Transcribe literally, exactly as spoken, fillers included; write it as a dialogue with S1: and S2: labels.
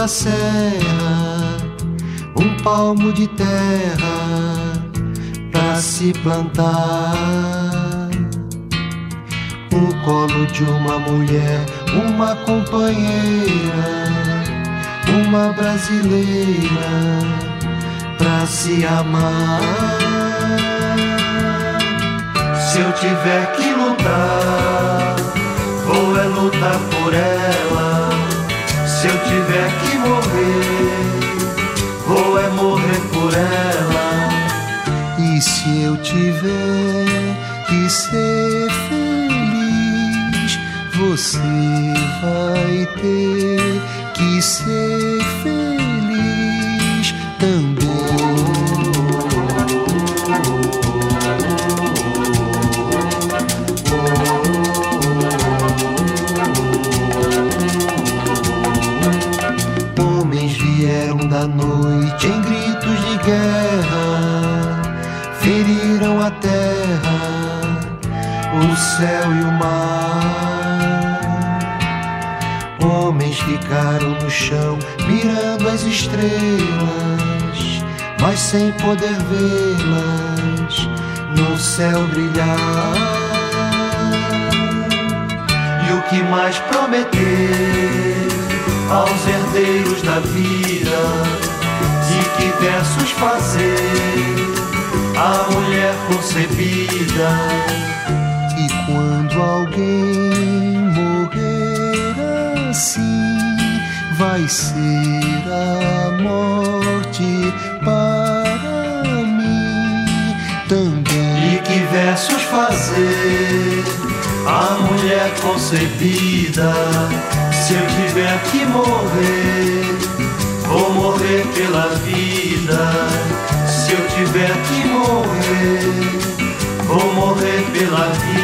S1: serra, um palmo de terra pra se plantar. O colo de uma mulher, uma companheira, uma brasileira pra se amar. Se eu tiver que lutar, vou é lutar por ela. Se eu tiver que morrer, vou é morrer por ela. E se eu tiver que ser feliz, você vai ter que ser feliz também. Homens vieram da noite em gritos de guerra, feriram a terra, o céu e o mar. Homens ficaram no chão mirando as estrelas, mas sem poder vê-las no céu brilhar. E o que mais prometer aos herdeiros da vida, de que versos fazer a mulher concebida. E quando alguém morrer assim, vai ser a morte para mim também. E que versos fazer a mulher concebida. Se eu tiver que morrer, vou morrer pela vida. Se eu tiver que morrer, vou morrer pela vida.